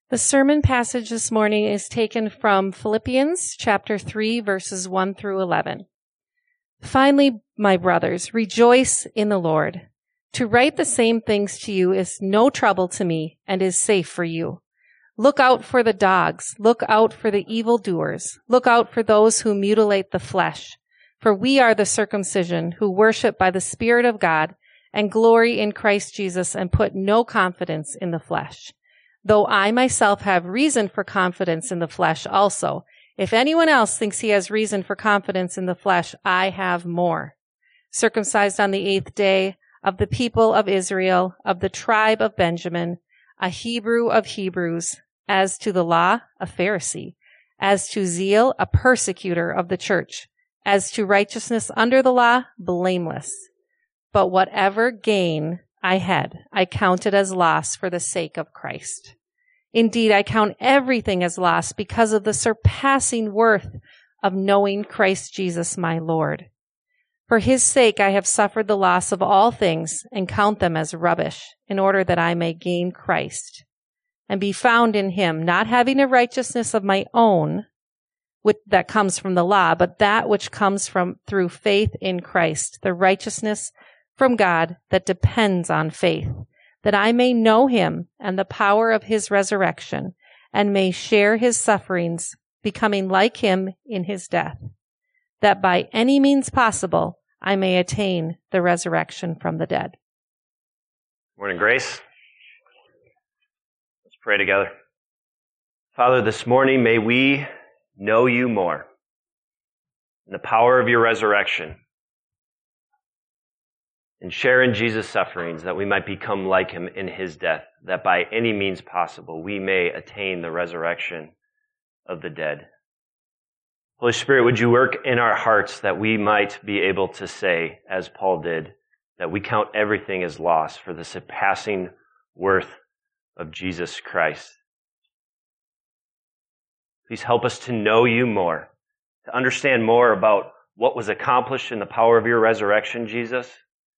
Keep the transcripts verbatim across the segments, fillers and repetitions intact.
The sermon passage this morning is taken from Philippians chapter three, verses one through eleven. Finally, my brothers, rejoice in the Lord. To write the same things to you is no trouble to me and is safe for you. Look out for the dogs. Look out for the evildoers. Look out for those who mutilate the flesh. For we are the circumcision who worship by the Spirit of God and glory in Christ Jesus and put no confidence in the flesh. Though I myself have reason for confidence in the flesh also. If anyone else thinks he has reason for confidence in the flesh, I have more. Circumcised on the eighth day, of the people of Israel, of the tribe of Benjamin, a Hebrew of Hebrews, as to the law, a Pharisee, as to zeal, a persecutor of the church, as to righteousness under the law, blameless. But whatever gain I had, I counted as loss for the sake of Christ. Indeed, I count everything as loss because of the surpassing worth of knowing Christ Jesus my Lord. For his sake I have suffered the loss of all things and count them as rubbish, in order that I may gain Christ and be found in him, not having a righteousness of my own which, that comes from the law, but that which comes from through faith in Christ, the righteousness from God that depends on faith, that I may know him and the power of his resurrection, and may share his sufferings, becoming like him in his death, that by any means possible I may attain the resurrection from the dead. Morning, Grace. Let's pray together. Father, this morning may we know you more in the power of your resurrection, and share in Jesus' sufferings, that we might become like him in his death, that by any means possible we may attain the resurrection of the dead. Holy Spirit, would you work in our hearts that we might be able to say, as Paul did, that we count everything as loss for the surpassing worth of Jesus Christ. Please help us to know you more, to understand more about what was accomplished in the power of your resurrection, Jesus.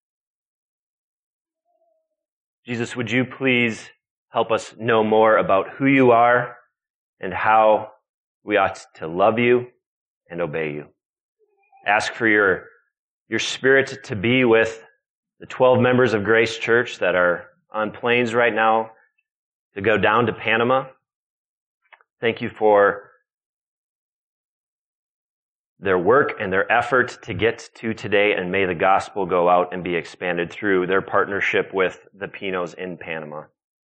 Jesus, would you please help us know more about who you are and how we ought to love you and obey you. Ask for your, your Spirit to be with the twelve members of Grace Church that are on planes right now to go down to Panama. Thank you for their work and their effort to get to today, and may the gospel go out and be expanded through their partnership with the Pinos in Panama.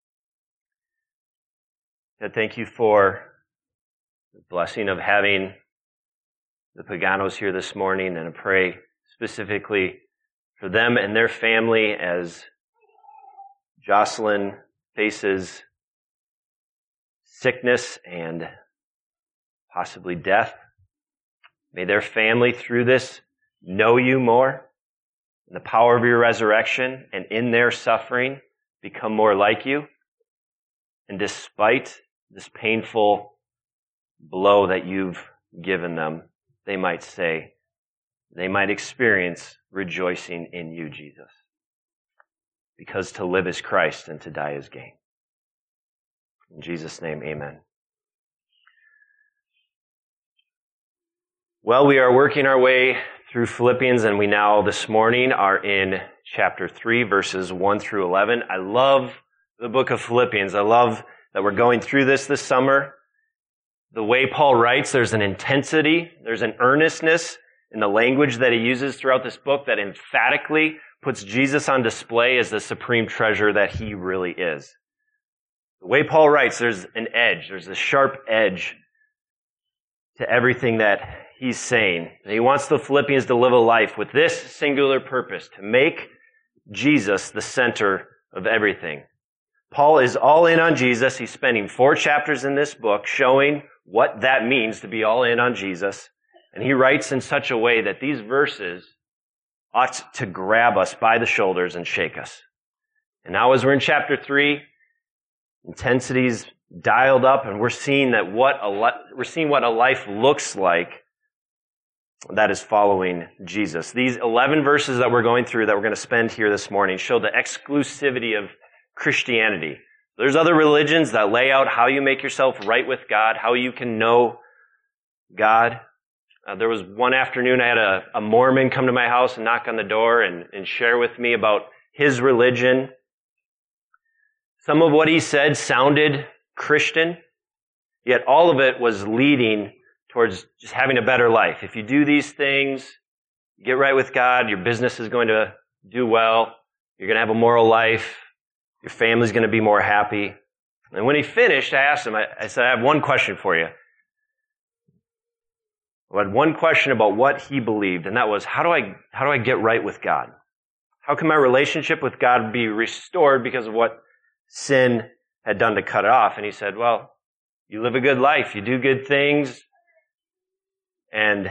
And thank you for the blessing of having the Paganos here this morning, and I pray specifically for them and their family as Jocelyn faces sickness and possibly death. May their family through this know you more in the power of your resurrection, and in their suffering become more like you. And despite this painful blow that you've given them, they might say, they might experience rejoicing in you, Jesus. Because to live is Christ and to die is gain. In Jesus' name, amen. Well, we are working our way through Philippians, and we now this morning are in chapter three, verses one through eleven. I love the book of Philippians. I love that we're going through this this summer. The way Paul writes, there's an intensity, there's an earnestness in the language that he uses throughout this book that emphatically puts Jesus on display as the supreme treasure that he really is. The way Paul writes, there's an edge, there's a sharp edge to everything that he's saying. He wants the Philippians to live a life with this singular purpose, to make Jesus the center of everything. Paul is all in on Jesus. He's spending four chapters in this book showing what that means to be all in on Jesus. And he writes in such a way that these verses ought to grab us by the shoulders and shake us. And now as we're in chapter three, intensity's dialed up, and we're seeing that what a li- we're seeing what a life looks like that is following Jesus. These eleven verses that we're going through, that we're going to spend here this morning, show the exclusivity of Christianity. There's other religions that lay out how you make yourself right with God, how you can know God. Uh, there was one afternoon I had a, a Mormon come to my house and knock on the door and, and share with me about his religion. Some of what he said sounded Christian, yet all of it was leading towards just having a better life. If you do these things, get right with God, your business is going to do well, you're going to have a moral life, your family's going to be more happy. And when he finished, I asked him, I, I said, I have one question for you. I had one question about what he believed, and that was, how do I, how do I get right with God? How can my relationship with God be restored because of what sin had done to cut it off? And he said, well, you live a good life, you do good things, and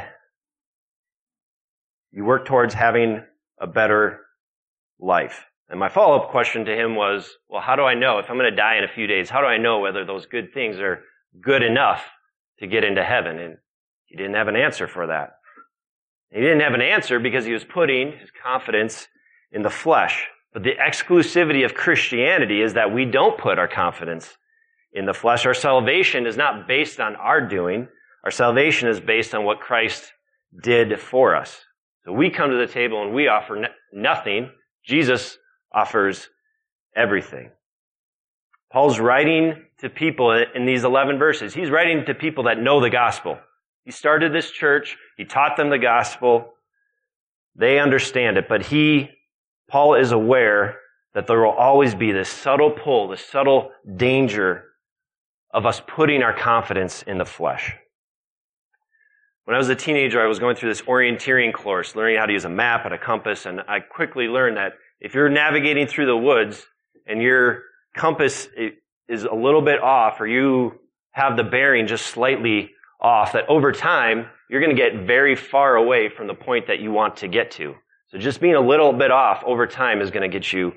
you work towards having a better life. And my follow-up question to him was, well, how do I know if I'm going to die in a few days? How do I know whether those good things are good enough to get into heaven? And he didn't have an answer for that. He didn't have an answer because he was putting his confidence in the flesh. But the exclusivity of Christianity is that we don't put our confidence in the flesh. Our salvation is not based on our doing. Our salvation is based on what Christ did for us. So we come to the table and we offer n- nothing. Jesus offers everything. Paul's writing to people in these eleven verses. He's writing to people that know the gospel. He started this church. He taught them the gospel. They understand it, but he, Paul is aware that there will always be this subtle pull, this subtle danger of us putting our confidence in the flesh. When I was a teenager, I was going through this orienteering course, learning how to use a map and a compass, and I quickly learned that if you're navigating through the woods and your compass is a little bit off, or you have the bearing just slightly off, that over time, you're going to get very far away from the point that you want to get to. So just being a little bit off over time is going to get you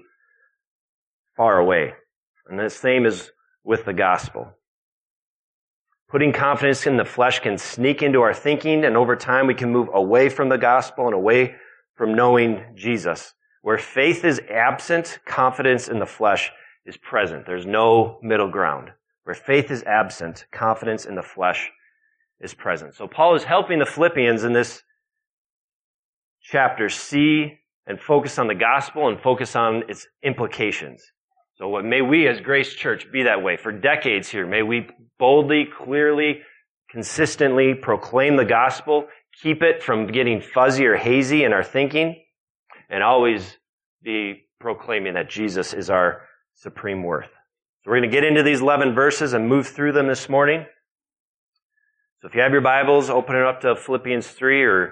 far away. And the same is with the gospel. Putting confidence in the flesh can sneak into our thinking, and over time we can move away from the gospel and away from knowing Jesus. Where faith is absent, confidence in the flesh is present. There's no middle ground. Where faith is absent, confidence in the flesh is present. So Paul is helping the Philippians in this chapter see and focus on the gospel and focus on its implications. So what, may we as Grace Church be that way for decades here. May we boldly, clearly, consistently proclaim the gospel, keep it from getting fuzzy or hazy in our thinking, and always be proclaiming that Jesus is our supreme worth. So we're going to get into these eleven verses and move through them this morning. So if you have your Bibles, open it up to Philippians three, or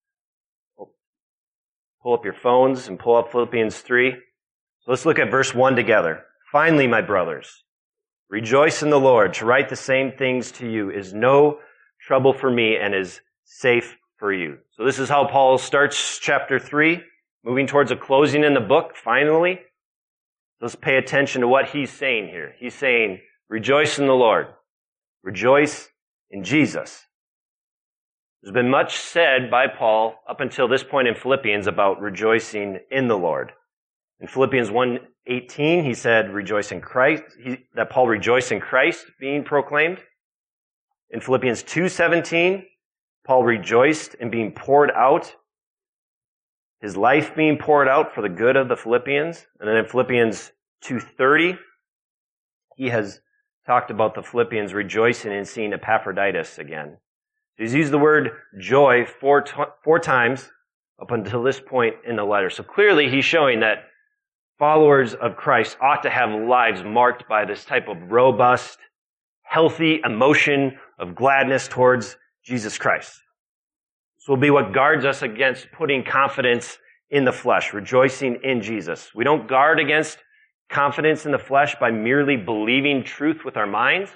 pull up your phones and pull up Philippians three. So let's look at verse one together. Finally, my brothers, rejoice in the Lord. To write the same things to you is no trouble for me and is safe for you. So this is how Paul starts chapter three, moving towards a closing in the book, finally. Let's pay attention to what he's saying here. He's saying, rejoice in the Lord. Rejoice in Jesus. There's been much said by Paul up until this point in Philippians about rejoicing in the Lord. In Philippians one eighteen, he said, rejoice in Christ, he, that Paul rejoiced in Christ being proclaimed. In Philippians two seventeen, Paul rejoiced in being poured out, his life being poured out for the good of the Philippians. And then in Philippians two thirty, he has talked about the Philippians rejoicing in seeing Epaphroditus again. He's used the word joy four, t- four times up until this point in the letter. So clearly he's showing that followers of Christ ought to have lives marked by this type of robust, healthy emotion of gladness towards Jesus Christ. This will be what guards us against putting confidence in the flesh, rejoicing in Jesus. We don't guard against confidence in the flesh by merely believing truth with our minds.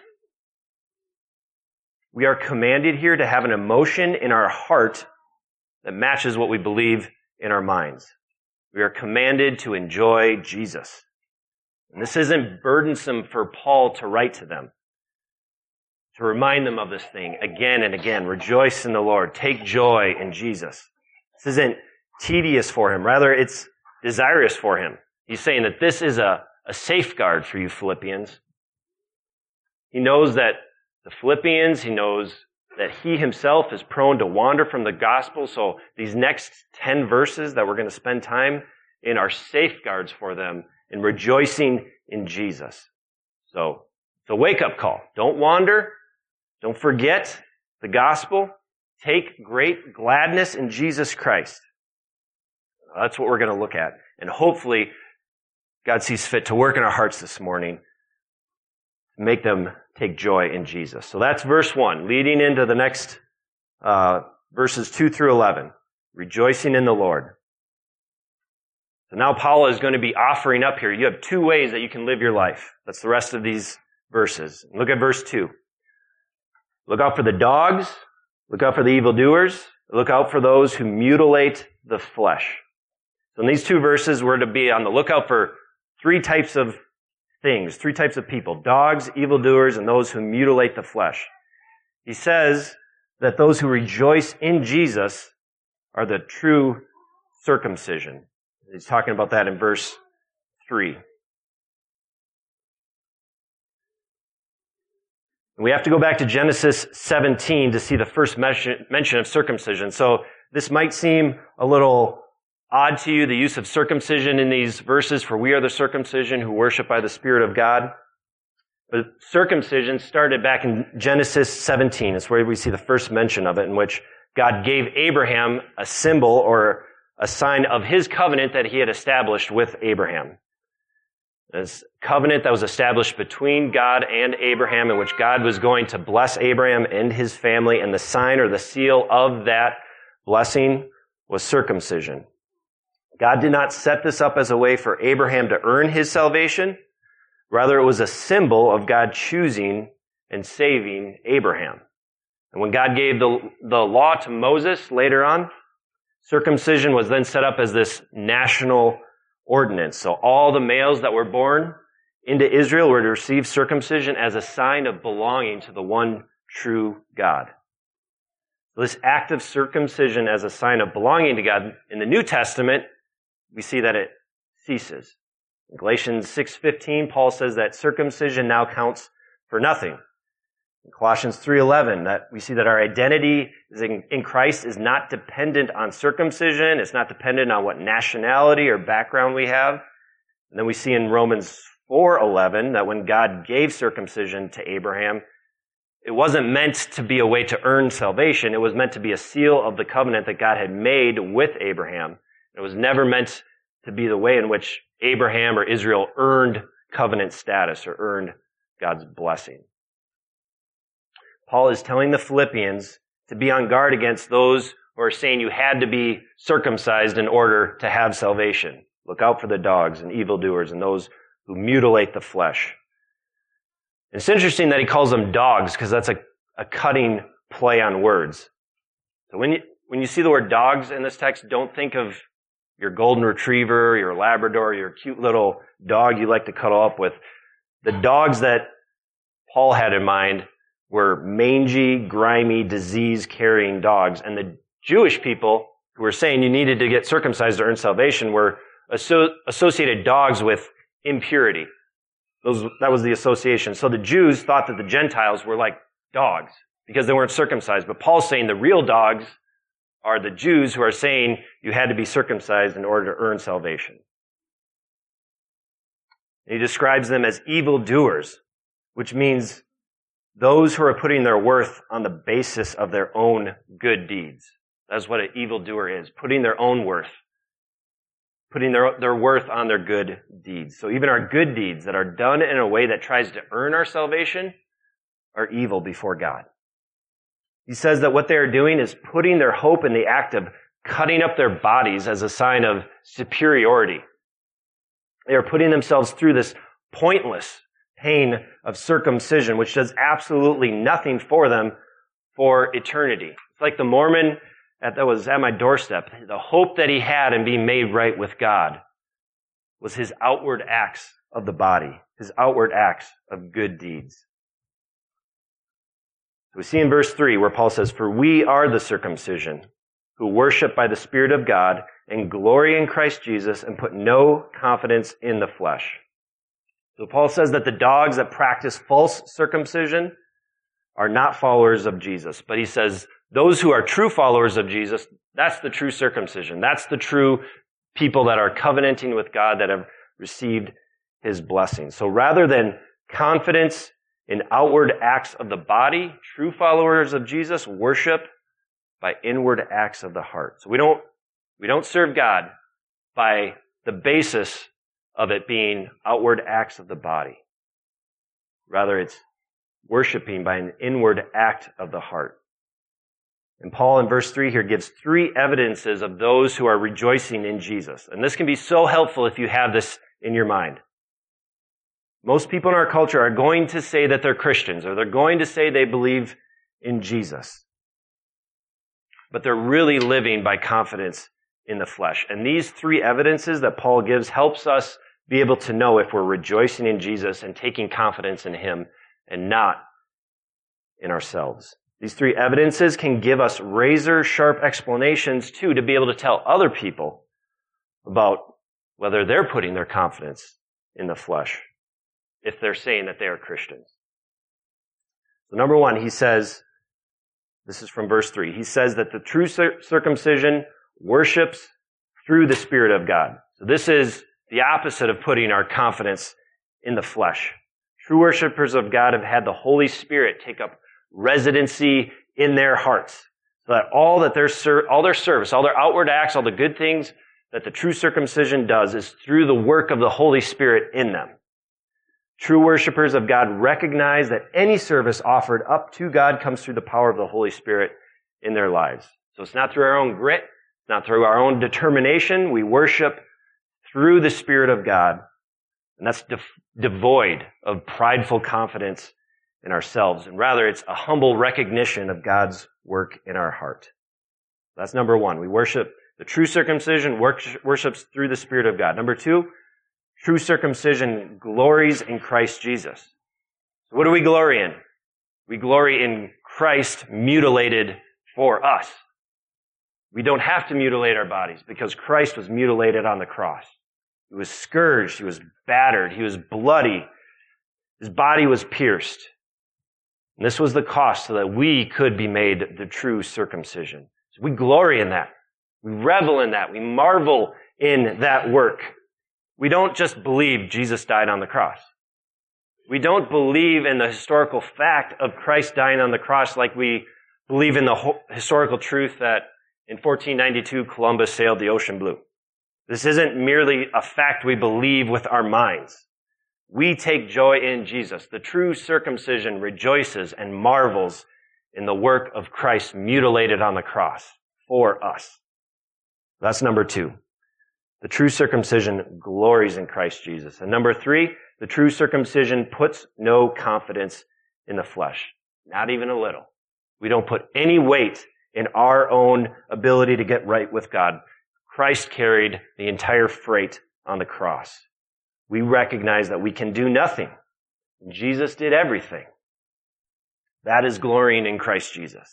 We are commanded here to have an emotion in our heart that matches what we believe in our minds. We are commanded to enjoy Jesus. And this isn't burdensome for Paul to write to them, to remind them of this thing again and again. Rejoice in the Lord. Take joy in Jesus. This isn't tedious for him. Rather, it's desirous for him. He's saying that this is a, a safeguard for you Philippians. He knows that the Philippians, he knows that he himself is prone to wander from the gospel. So these next ten verses that we're going to spend time in are safeguards for them in rejoicing in Jesus. So it's a wake-up call. Don't wander. Don't forget the gospel. Take great gladness in Jesus Christ. That's what we're going to look at. And hopefully, God sees fit to work in our hearts this morning, make them take joy in Jesus. So that's verse one, leading into the next uh, verses two through eleven, rejoicing in the Lord. So now Paul is going to be offering up here. You have two ways that you can live your life. That's the rest of these verses. Look at verse two. Look out for the dogs. Look out for the evildoers. Look out for those who mutilate the flesh. So in these two verses, we're to be on the lookout for three types of things, three types of people: dogs, evildoers, and those who mutilate the flesh. He says that those who rejoice in Jesus are the true circumcision. He's talking about that in verse three. We have to go back to Genesis seventeen to see the first mention of circumcision. So this might seem a little odd to you, the use of circumcision in these verses, for we are the circumcision who worship by the Spirit of God. But circumcision started back in Genesis seventeen. It's where we see the first mention of it, in which God gave Abraham a symbol or a sign of his covenant that he had established with Abraham. This covenant that was established between God and Abraham, in which God was going to bless Abraham and his family, and the sign or the seal of that blessing was circumcision. God did not set this up as a way for Abraham to earn his salvation. Rather, it was a symbol of God choosing and saving Abraham. And when God gave the, the law to Moses later on, circumcision was then set up as this national ordinance. So all the males that were born into Israel were to receive circumcision as a sign of belonging to the one true God. This act of circumcision as a sign of belonging to God, in the New Testament, we see that it ceases. In Galatians six fifteen, Paul says that circumcision now counts for nothing. In Colossians three eleven, that we see that our identity is in, in Christ is not dependent on circumcision. It's not dependent on what nationality or background we have. And then we see in Romans four eleven that when God gave circumcision to Abraham, it wasn't meant to be a way to earn salvation. It was meant to be a seal of the covenant that God had made with Abraham. It was never meant to be the way in which Abraham or Israel earned covenant status or earned God's blessing. Paul is telling the Philippians to be on guard against those who are saying you had to be circumcised in order to have salvation. Look out for the dogs and evildoers and those who mutilate the flesh. It's interesting that he calls them dogs, because that's a, a cutting play on words. So when you, when you see the word dogs in this text, don't think of your golden retriever, your Labrador, your cute little dog you like to cuddle up with. The dogs that Paul had in mind were mangy, grimy, disease-carrying dogs. And the Jewish people who were saying you needed to get circumcised to earn salvation were asso- associated dogs with impurity. Those, that was the association. So the Jews thought that the Gentiles were like dogs because they weren't circumcised. But Paul's saying the real dogs are the Jews who are saying you had to be circumcised in order to earn salvation. And he describes them as evildoers, which means those who are putting their worth on the basis of their own good deeds. That's what an evildoer is, putting their own worth, putting their, their worth on their good deeds. So even our good deeds that are done in a way that tries to earn our salvation are evil before God. He says that what they are doing is putting their hope in the act of cutting up their bodies as a sign of superiority. They are putting themselves through this pointless pain of circumcision, which does absolutely nothing for them for eternity. It's like the Mormon at, that was at my doorstep. The hope that he had in being made right with God was his outward acts of the body, his outward acts of good deeds. We see in verse three where Paul says, "For we are the circumcision who worship by the Spirit of God and glory in Christ Jesus and put no confidence in the flesh." So Paul says that the dogs that practice false circumcision are not followers of Jesus. But he says those who are true followers of Jesus, that's the true circumcision. That's the true people that are covenanting with God, that have received his blessing. So rather than confidence in outward acts of the body, true followers of Jesus worship by inward acts of the heart. So we don't, we don't serve God by the basis of it being outward acts of the body. Rather, it's worshiping by an inward act of the heart. And Paul in verse three here gives three evidences of those who are rejoicing in Jesus. And this can be so helpful if you have this in your mind. Most people in our culture are going to say that they're Christians, or they're going to say they believe in Jesus. But they're really living by confidence in the flesh. And these three evidences that Paul gives helps us be able to know if we're rejoicing in Jesus and taking confidence in him and not in ourselves. These three evidences can give us razor-sharp explanations, too, to be able to tell other people about whether they're putting their confidence in the flesh, if they're saying that they are Christians. So number one, he says, this is from verse three, he says that the true circumcision worships through the Spirit of God. So this is the opposite of putting our confidence in the flesh. True worshipers of God have had the Holy Spirit take up residency in their hearts, so that all that their ser- all their service, all their outward acts, all the good things that the true circumcision does is through the work of the Holy Spirit in them. True worshipers of God recognize that any service offered up to God comes through the power of the Holy Spirit in their lives. So it's not through our own grit, it's not through our own determination. We worship through the Spirit of God, and that's de- devoid of prideful confidence in ourselves, and rather it's a humble recognition of God's work in our heart. That's number one. We worship, the true circumcision worships through the Spirit of God. Number two, true circumcision glories in Christ Jesus. So what do we glory in? We glory in Christ mutilated for us. We don't have to mutilate our bodies because Christ was mutilated on the cross. He was scourged, he was battered, he was bloody, his body was pierced. And this was the cost so that we could be made the true circumcision. So we glory in that. We revel in that. We marvel in that work. We don't just believe Jesus died on the cross. We don't believe in the historical fact of Christ dying on the cross like we believe in the ho- historical truth that in fourteen ninety-two Columbus sailed the ocean blue. This isn't merely a fact we believe with our minds. We take joy in Jesus. The true circumcision rejoices and marvels in the work of Christ mutilated on the cross for us. That's number two. The true circumcision glories in Christ Jesus. And number three, the true circumcision puts no confidence in the flesh. Not even a little. We don't put any weight in our own ability to get right with God. Christ carried the entire freight on the cross. We recognize that we can do nothing. Jesus did everything. That is glorying in Christ Jesus.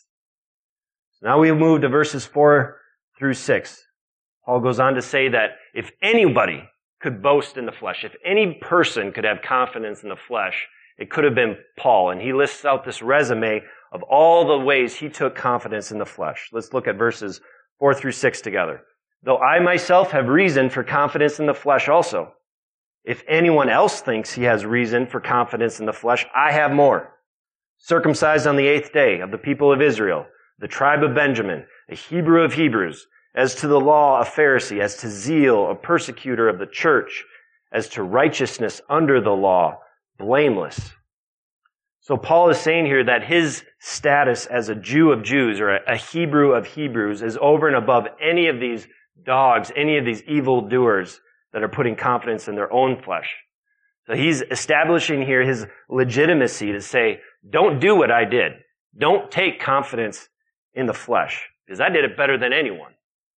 Now we move to verses four through six. Paul goes on to say that if anybody could boast in the flesh, if any person could have confidence in the flesh, it could have been Paul. And he lists out this resume of all the ways he took confidence in the flesh. Let's look at verses four through six together. Though I myself have reason for confidence in the flesh also. If anyone else thinks he has reason for confidence in the flesh, I have more. Circumcised on the eighth day of the people of Israel, the tribe of Benjamin, a Hebrew of Hebrews, as to the law, a Pharisee, as to zeal, a persecutor of the church, as to righteousness under the law, blameless. So Paul is saying here that his status as a Jew of Jews, or a Hebrew of Hebrews, is over and above any of these dogs, any of these evildoers that are putting confidence in their own flesh. So he's establishing here his legitimacy to say, don't do what I did. Don't take confidence in the flesh, because I did it better than anyone.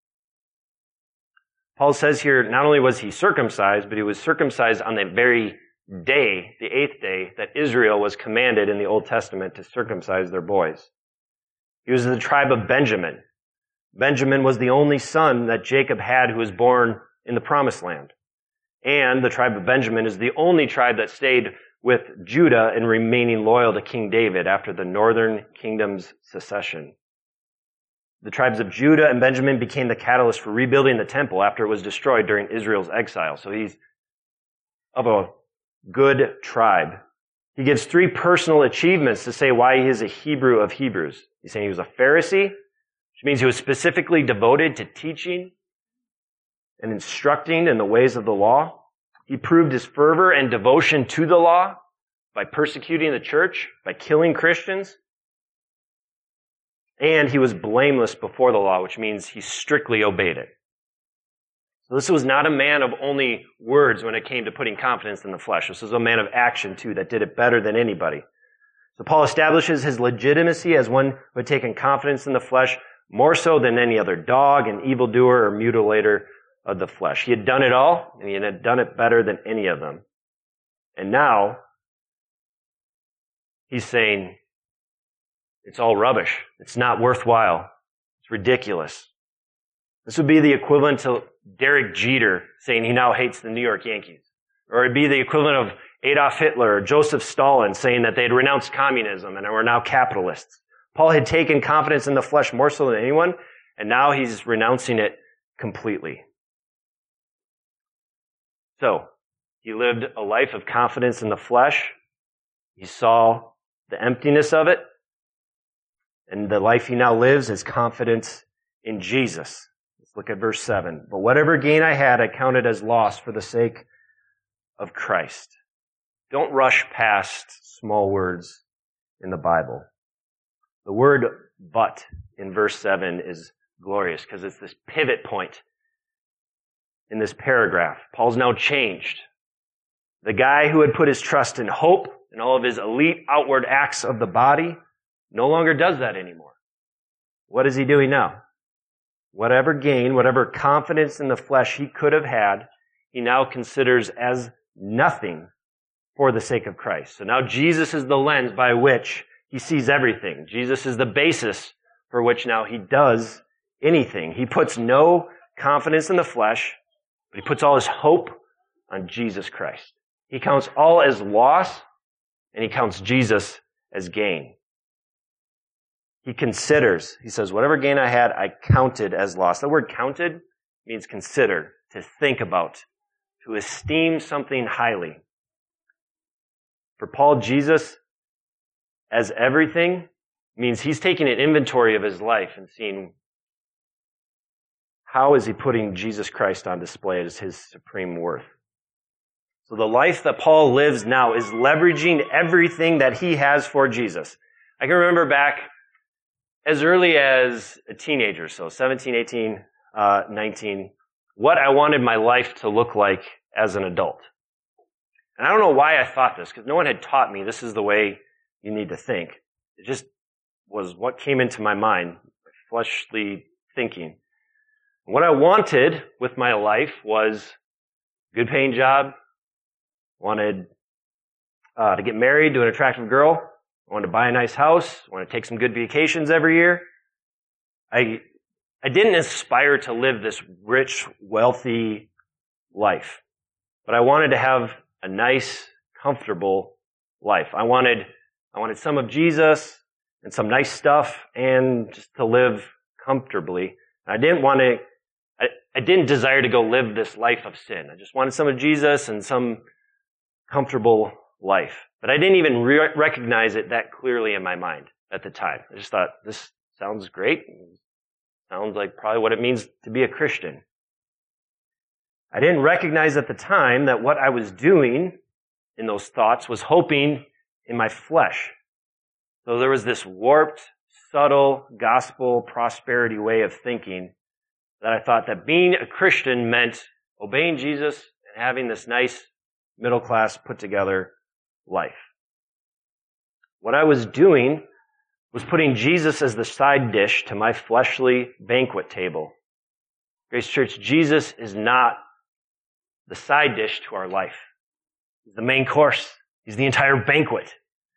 Paul says here, not only was he circumcised, but he was circumcised on the very day, the eighth day, that Israel was commanded in the Old Testament to circumcise their boys. He was of the tribe of Benjamin. Benjamin was the only son that Jacob had who was born in the Promised Land. And the tribe of Benjamin is the only tribe that stayed with Judah and remaining loyal to King David after the northern kingdom's secession. The tribes of Judah and Benjamin became the catalyst for rebuilding the temple after it was destroyed during Israel's exile. So he's of a good tribe. He gives three personal achievements to say why he is a Hebrew of Hebrews. He's saying he was a Pharisee, which means he was specifically devoted to teaching and instructing in the ways of the law. He proved his fervor and devotion to the law by persecuting the church, by killing Christians. And he was blameless before the law, which means he strictly obeyed it. So this was not a man of only words when it came to putting confidence in the flesh. This was a man of action, too, that did it better than anybody. So Paul establishes his legitimacy as one who had taken confidence in the flesh more so than any other dog, an evildoer, or mutilator of the flesh. He had done it all, and he had done it better than any of them. And now, he's saying, it's all rubbish. It's not worthwhile. It's ridiculous. This would be the equivalent to Derek Jeter saying he now hates the New York Yankees. Or it'd be the equivalent of Adolf Hitler or Joseph Stalin saying that they had renounced communism and were now capitalists. Paul had taken confidence in the flesh more so than anyone, and now he's renouncing it completely. So, he lived a life of confidence in the flesh. He saw the emptiness of it. And the life he now lives is confidence in Jesus. Let's look at verse seven. But whatever gain I had, I counted as loss for the sake of Christ. Don't rush past small words in the Bible. The word but in verse seven is glorious because it's this pivot point in this paragraph. Paul's now changed. The guy who had put his trust in hope and all of his elite outward acts of the body no longer does that anymore. What is he doing now? Whatever gain, whatever confidence in the flesh he could have had, he now considers as nothing for the sake of Christ. So now Jesus is the lens by which he sees everything. Jesus is the basis for which now he does anything. He puts no confidence in the flesh, but he puts all his hope on Jesus Christ. He counts all as loss, and he counts Jesus as gain. He considers, he says, whatever gain I had, I counted as loss. The word counted means consider, to think about, to esteem something highly. For Paul, Jesus as everything means he's taking an inventory of his life and seeing how is he putting Jesus Christ on display as his supreme worth. So the life that Paul lives now is leveraging everything that he has for Jesus. I can remember back as early as a teenager, so seventeen, eighteen, uh, nineteen, what I wanted my life to look like as an adult. And I don't know why I thought this, because no one had taught me this is the way you need to think. It just was what came into my mind, my fleshly thinking. What I wanted with my life was a good paying job, wanted uh, to get married to an attractive girl, I wanted to buy a nice house, I wanted to take some good vacations every year. I I didn't aspire to live this rich, wealthy life, but I wanted to have a nice, comfortable life. I wanted I wanted some of Jesus and some nice stuff and just to live comfortably. I didn't want to I, I didn't desire to go live this life of sin. I just wanted some of Jesus and some comfortable life. But I didn't even re- recognize it that clearly in my mind at the time. I just thought, this sounds great. Sounds like probably what it means to be a Christian. I didn't recognize at the time that what I was doing in those thoughts was hoping in my flesh. So there was this warped, subtle, gospel prosperity way of thinking that I thought that being a Christian meant obeying Jesus and having this nice, middle-class, put-together life. What I was doing was putting Jesus as the side dish to my fleshly banquet table. Grace Church, Jesus is not the side dish to our life. He's the main course. He's the entire banquet.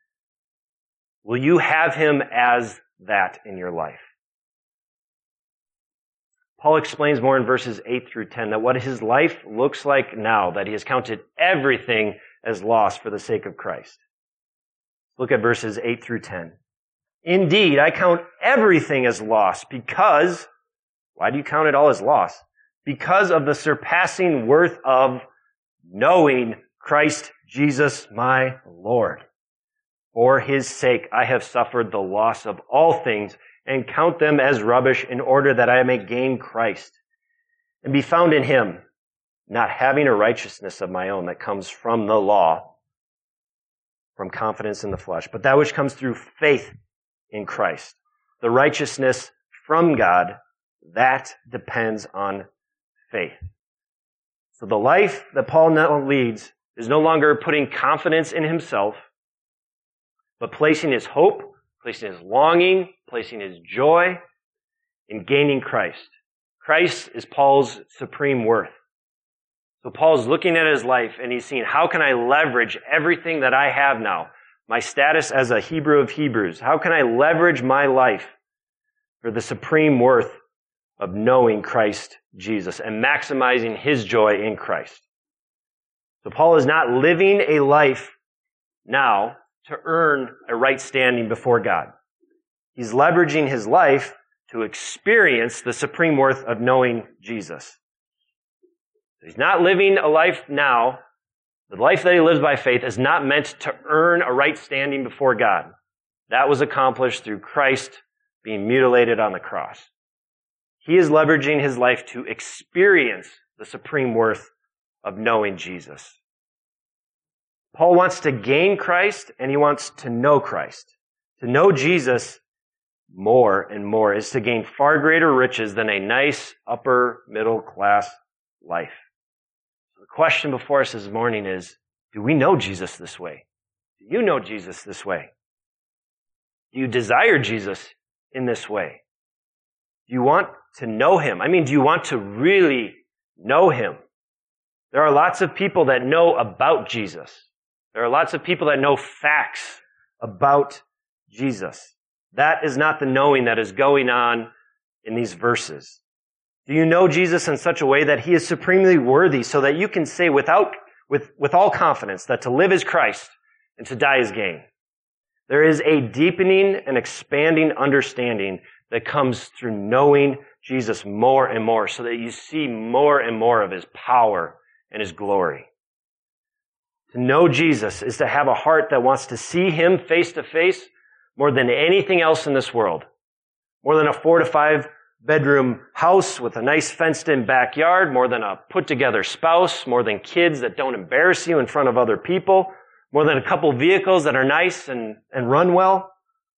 Will you have him as that in your life? Paul explains more in verses eight through ten that what his life looks like now, that he has counted everything as loss for the sake of Christ. Look at verses eight through ten. Indeed, I count everything as loss because, why do you count it all as loss? Because of the surpassing worth of knowing Christ Jesus my Lord. For his sake I have suffered the loss of all things and count them as rubbish in order that I may gain Christ and be found in him, not having a righteousness of my own that comes from the law, from confidence in the flesh, but that which comes through faith in Christ. The righteousness from God, that depends on faith. So the life that Paul now leads is no longer putting confidence in himself, but placing his hope, placing his longing, placing his joy in gaining Christ. Christ is Paul's supreme worth. So Paul's looking at his life and he's seeing, how can I leverage everything that I have now? My status as a Hebrew of Hebrews. How can I leverage my life for the supreme worth of knowing Christ Jesus and maximizing his joy in Christ? So Paul is not living a life now to earn a right standing before God. He's leveraging his life to experience the supreme worth of knowing Jesus. He's not living a life now. The life that he lives by faith is not meant to earn a right standing before God. That was accomplished through Christ being mutilated on the cross. He is leveraging his life to experience the supreme worth of knowing Jesus. Paul wants to gain Christ and he wants to know Christ. To know Jesus more and more is to gain far greater riches than a nice upper middle class life. So the question before us this morning is, do we know Jesus this way? Do you know Jesus this way? Do you desire Jesus in this way? Do you want to know him? I mean, do you want to really know him? There are lots of people that know about Jesus. There are lots of people that know facts about Jesus. That is not the knowing that is going on in these verses. Do you know Jesus in such a way that he is supremely worthy so that you can say without, with, with all confidence that to live is Christ and to die is gain? There is a deepening and expanding understanding that comes through knowing Jesus more and more so that you see more and more of his power and his glory. To know Jesus is to have a heart that wants to see him face to face more than anything else in this world. More than a four to five bedroom house with a nice fenced in backyard, more than a put together spouse, more than kids that don't embarrass you in front of other people, more than a couple vehicles that are nice and, and run well.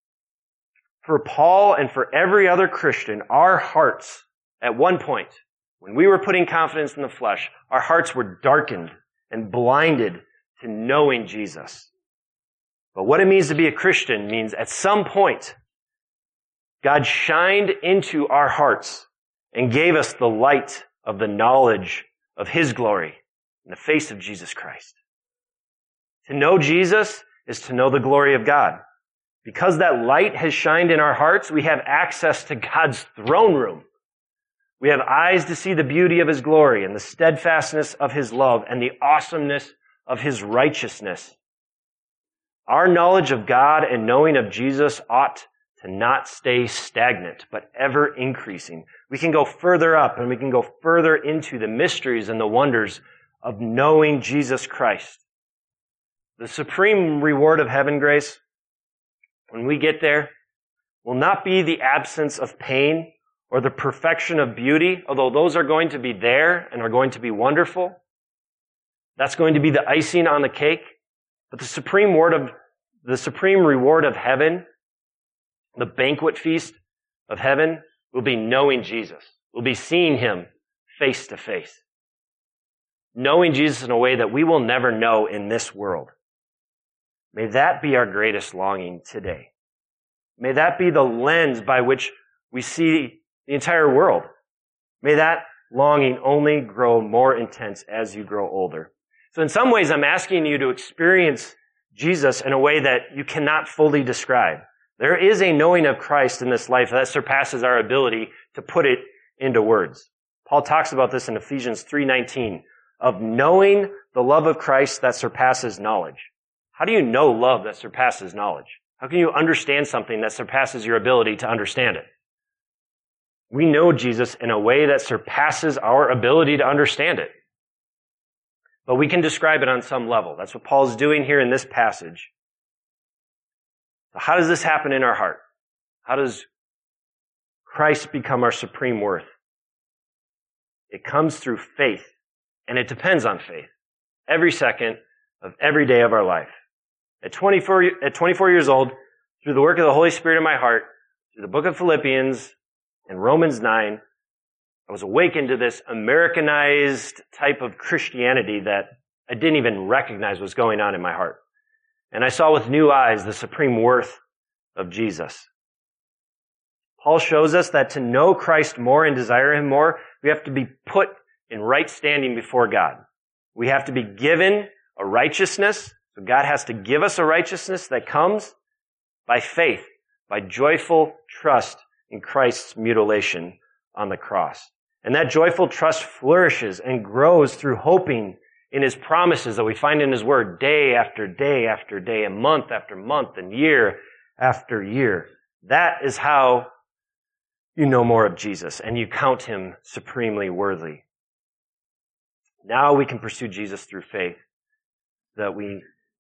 For Paul and for every other Christian, our hearts at one point, when we were putting confidence in the flesh, our hearts were darkened and blinded to knowing Jesus. But what it means to be a Christian means at some point, God shined into our hearts and gave us the light of the knowledge of his glory in the face of Jesus Christ. To know Jesus is to know the glory of God. Because that light has shined in our hearts, we have access to God's throne room. We have eyes to see the beauty of his glory and the steadfastness of his love and the awesomeness of his righteousness. Our knowledge of God and knowing of Jesus ought to not stay stagnant, but ever increasing. We can go further up and we can go further into the mysteries and the wonders of knowing Jesus Christ. The supreme reward of heaven, Grace, when we get there, will not be the absence of pain or the perfection of beauty, although those are going to be there and are going to be wonderful. That's going to be the icing on the cake. But the supreme word of, the supreme reward of heaven, the banquet feast of heaven, will be knowing Jesus. We'll be seeing him face to face. Knowing Jesus in a way that we will never know in this world. May that be our greatest longing today. May that be the lens by which we see the entire world. May that longing only grow more intense as you grow older. So in some ways, I'm asking you to experience Jesus in a way that you cannot fully describe. There is a knowing of Christ in this life that surpasses our ability to put it into words. Paul talks about this in Ephesians three nineteen, of knowing the love of Christ that surpasses knowledge. How do you know love that surpasses knowledge? How can you understand something that surpasses your ability to understand it? We know Jesus in a way that surpasses our ability to understand it. But we can describe it on some level. That's what Paul's doing here in this passage. So how does this happen in our heart? How does Christ become our supreme worth? It comes through faith, and it depends on faith. Every second of every day of our life. At twenty-four, at twenty-four years old, through the work of the Holy Spirit in my heart, through the book of Philippians and Romans nine, I was awakened to this Americanized type of Christianity that I didn't even recognize was going on in my heart. And I saw with new eyes the supreme worth of Jesus. Paul shows us that to know Christ more and desire Him more, we have to be put in right standing before God. We have to be given a righteousness. So God has to give us a righteousness that comes by faith, by joyful trust in Christ's mutilation on the cross. And that joyful trust flourishes and grows through hoping in His promises that we find in His Word day after day after day, and month after month, and year after year. That is how you know more of Jesus, and you count Him supremely worthy. Now we can pursue Jesus through faith. That we,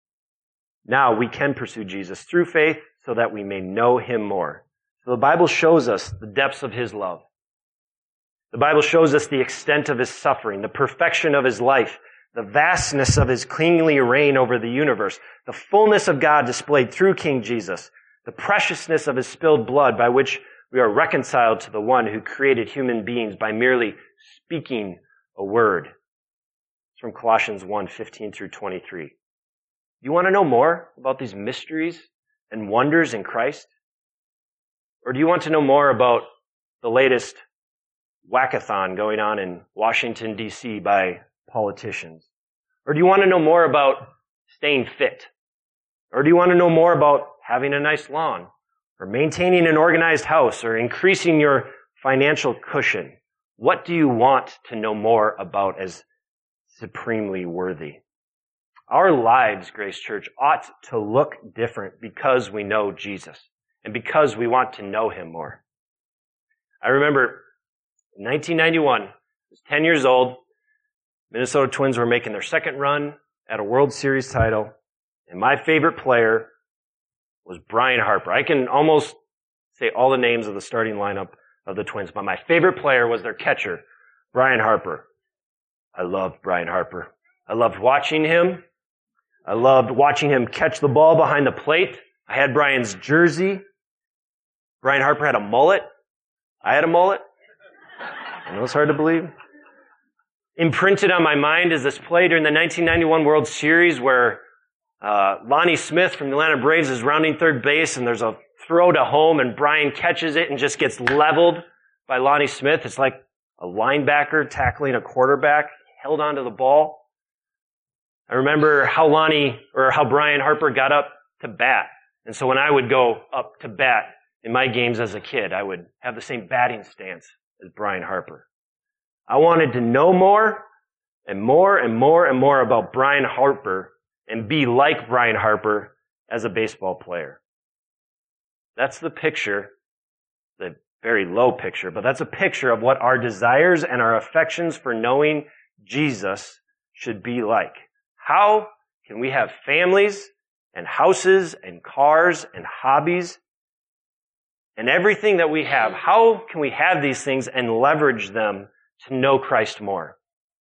now we can pursue Jesus through faith so that we may know Him more. So the Bible shows us the depths of His love. The Bible shows us the extent of His suffering, the perfection of His life, the vastness of His kingly reign over the universe, the fullness of God displayed through King Jesus, the preciousness of His spilled blood by which we are reconciled to the one who created human beings by merely speaking a word. It's from Colossians one, fifteen through twenty-three. You want to know more about these mysteries and wonders in Christ? Or do you want to know more about the latest whackathon going on in Washington, D C by politicians? Or do you want to know more about staying fit? Or do you want to know more about having a nice lawn? Or maintaining an organized house? Or increasing your financial cushion? What do you want to know more about as supremely worthy? Our lives, Grace Church, ought to look different because we know Jesus and because we want to know Him more. I remember in nineteen ninety-one, I was ten years old. Minnesota Twins were making their second run at a World Series title, and my favorite player was Brian Harper. I can almost say all the names of the starting lineup of the Twins, but my favorite player was their catcher, Brian Harper. I loved Brian Harper. I loved watching him. I loved watching him catch the ball behind the plate. I had Brian's jersey. Brian Harper had a mullet. I had a mullet. I know it's hard to believe. Imprinted on my mind is this play during the nineteen ninety-one World Series where uh, Lonnie Smith from the Atlanta Braves is rounding third base, and there's a throw to home, and Brian catches it and just gets leveled by Lonnie Smith. It's like a linebacker tackling a quarterback, held onto the ball. I remember how Lonnie, or how Brian Harper got up to bat. And so when I would go up to bat in my games as a kid, I would have the same batting stance as Brian Harper. I wanted to know more and more and more and more about Brian Harper and be like Brian Harper as a baseball player. That's the picture, the very low picture, but that's a picture of what our desires and our affections for knowing Jesus should be like. How can we have families and houses and cars and hobbies and everything that we have? How can we have these things and leverage them to know Christ more?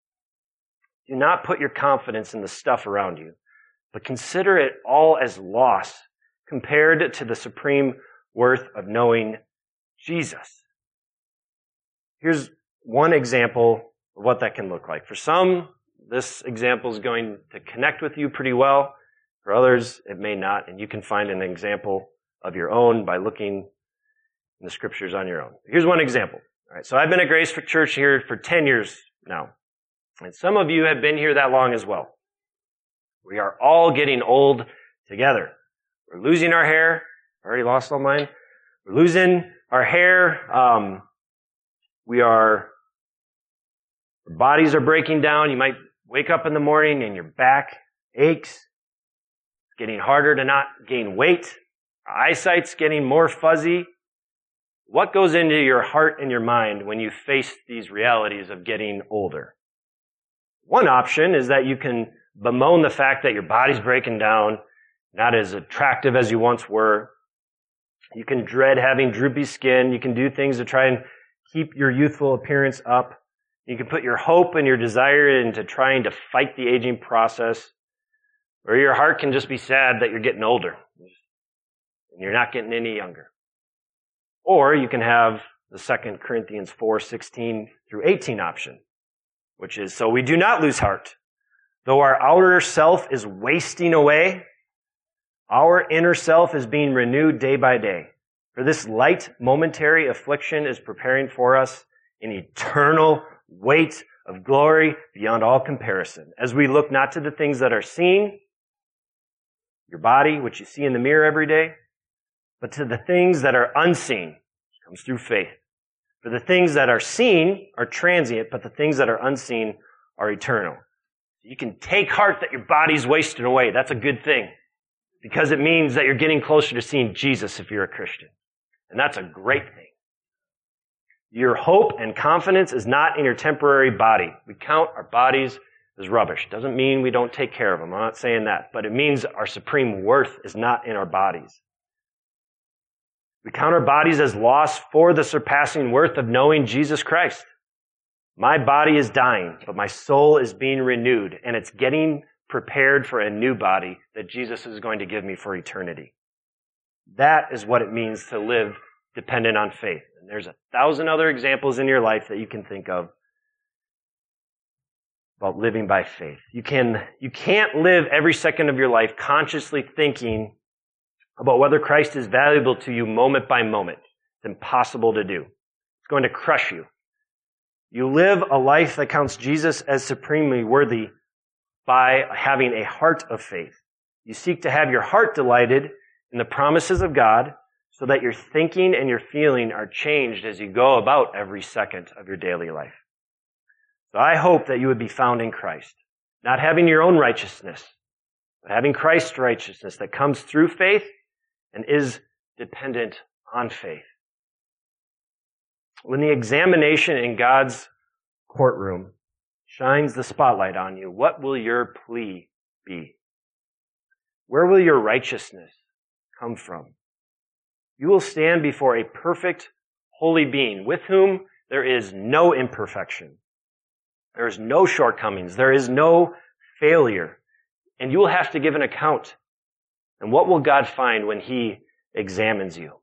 Do not put your confidence in the stuff around you, but consider it all as loss compared to the supreme worth of knowing Jesus. Here's one example of what that can look like. For some, this example is going to connect with you pretty well. For others, it may not, and you can find an example of your own by looking in the scriptures on your own. Here's one example. All right, so I've been at Grace Church here for ten years now, and some of you have been here that long as well. We are all getting old together. We're losing our hair. I already lost all mine. We're losing our hair. Um, We are, our bodies are breaking down. You might wake up in the morning and your back aches. It's getting harder to not gain weight. Our eyesight's getting more fuzzy. What goes into your heart and your mind when you face these realities of getting older? One option is that you can bemoan the fact that your body's breaking down, not as attractive as you once were. You can dread having droopy skin. You can do things to try and keep your youthful appearance up. You can put your hope and your desire into trying to fight the aging process. Or your heart can just be sad that you're getting older and you're not getting any younger. Or you can have the Second Corinthians four, sixteen through eighteen option, which is, so we do not lose heart. Though our outer self is wasting away, our inner self is being renewed day by day. For this light momentary affliction is preparing for us an eternal weight of glory beyond all comparison, as we look not to the things that are seen, your body, which you see in the mirror every day, but to the things that are unseen, which comes through faith. For the things that are seen are transient, but the things that are unseen are eternal. You can take heart that your body's wasting away. That's a good thing, because it means that you're getting closer to seeing Jesus if you're a Christian. And that's a great thing. Your hope and confidence is not in your temporary body. We count our bodies as rubbish. Doesn't mean we don't take care of them. I'm not saying that. But it means our supreme worth is not in our bodies. We count our bodies as loss for the surpassing worth of knowing Jesus Christ. My body is dying, but my soul is being renewed, and it's getting prepared for a new body that Jesus is going to give me for eternity. That is what it means to live dependent on faith. And there's a thousand other examples in your life that you can think of about living by faith. You can, you can't live every second of your life consciously thinking about whether Christ is valuable to you moment by moment. It's impossible to do. It's going to crush you. You live a life that counts Jesus as supremely worthy by having a heart of faith. You seek to have your heart delighted in the promises of God so that your thinking and your feeling are changed as you go about every second of your daily life. So I hope that you would be found in Christ, not having your own righteousness, but having Christ's righteousness that comes through faith and is dependent on faith. When the examination in God's courtroom shines the spotlight on you, what will your plea be? Where will your righteousness come from? You will stand before a perfect, holy being with whom there is no imperfection. There is no shortcomings. There is no failure. And you will have to give an account. And what will God find when He examines you?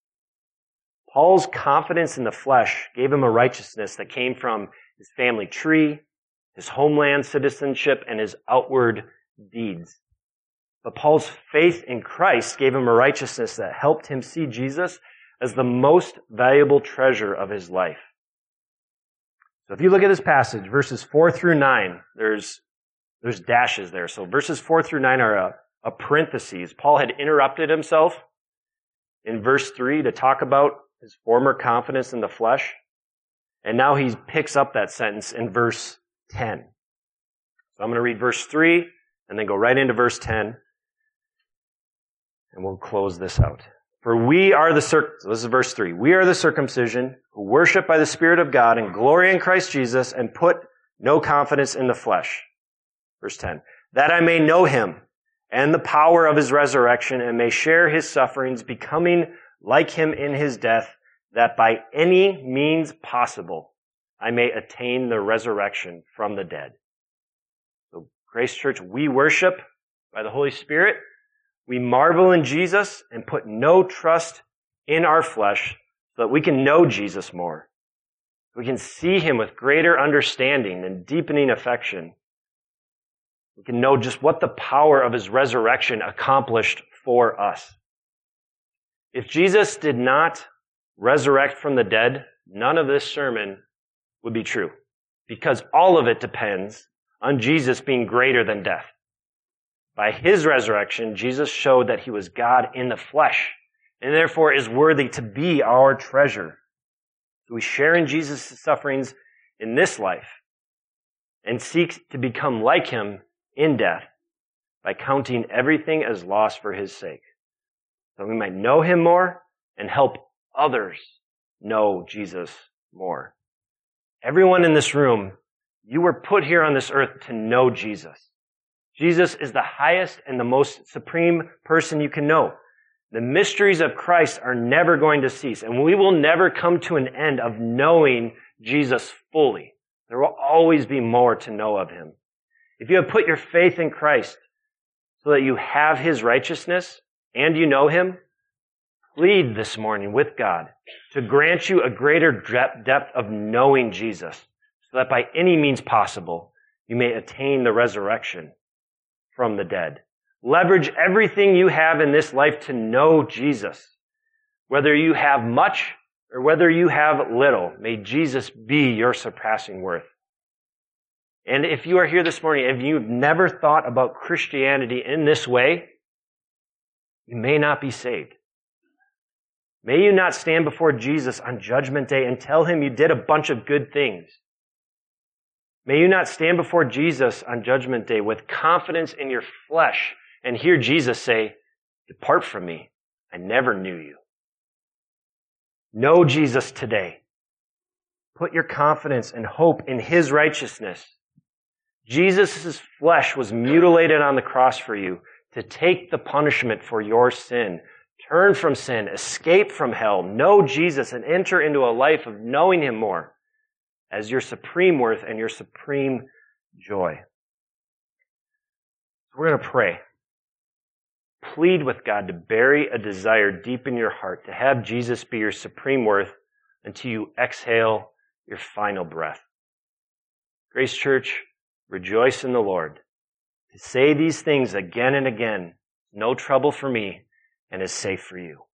Paul's confidence in the flesh gave him a righteousness that came from his family tree, his homeland citizenship, and his outward deeds. But Paul's faith in Christ gave him a righteousness that helped him see Jesus as the most valuable treasure of his life. So if you look at this passage, verses four through nine, there's, there's dashes there. So verses four through nine are a, a parenthesis. Paul had interrupted himself in verse three to talk about his former confidence in the flesh. And now he picks up that sentence in verse ten. So I'm going to read verse three and then go right into verse ten. And we'll close this out. For we are the circ- so this is verse three. We are the circumcision who worship by the Spirit of God and glory in Christ Jesus and put no confidence in the flesh. Verse ten. That I may know Him and the power of His resurrection and may share His sufferings, becoming like Him in His death, that by any means possible I may attain the resurrection from the dead. So, Grace Church, we worship by the Holy Spirit. We marvel in Jesus and put no trust in our flesh so that we can know Jesus more. We can see Him with greater understanding and deepening affection. We can know just what the power of His resurrection accomplished for us. If Jesus did not resurrect from the dead, none of this sermon would be true, because all of it depends on Jesus being greater than death. By His resurrection, Jesus showed that He was God in the flesh, and therefore is worthy to be our treasure. So we share in Jesus' sufferings in this life and seek to become like him in death by counting everything as loss for his sake, so we might know him more and help others know Jesus more. Everyone in this room, you were put here on this earth to know Jesus. Jesus is the highest and the most supreme person you can know. The mysteries of Christ are never going to cease, and we will never come to an end of knowing Jesus fully. There will always be more to know of him. If you have put your faith in Christ so that you have his righteousness and you know him, plead this morning with God to grant you a greater depth of knowing Jesus, so that by any means possible you may attain the resurrection from the dead. Leverage everything you have in this life to know Jesus. Whether you have much or whether you have little, may Jesus be your surpassing worth. And if you are here this morning, if you've never thought about Christianity in this way, you may not be saved. May you not stand before Jesus on Judgment Day and tell him you did a bunch of good things. May you not stand before Jesus on Judgment Day with confidence in your flesh and hear Jesus say, "Depart from me, I never knew you." Know Jesus today. Put your confidence and hope in his righteousness. Jesus' flesh was mutilated on the cross for you to take the punishment for your sin. Turn from sin, escape from hell, know Jesus, and enter into a life of knowing him more as your supreme worth and your supreme joy. We're going to pray. Plead with God to bury a desire deep in your heart to have Jesus be your supreme worth until you exhale your final breath. Grace Church, rejoice in the Lord. To say these things again and again, no trouble for me and is safe for you.